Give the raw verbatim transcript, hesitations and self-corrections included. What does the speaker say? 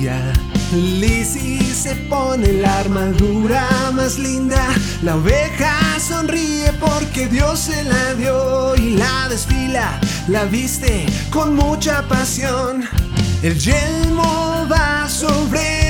día. Lizzie se pone la armadura más linda. La oveja sonríe porque Dios se la dio y la desfila, la viste con mucha pasión. El yelmo va sobre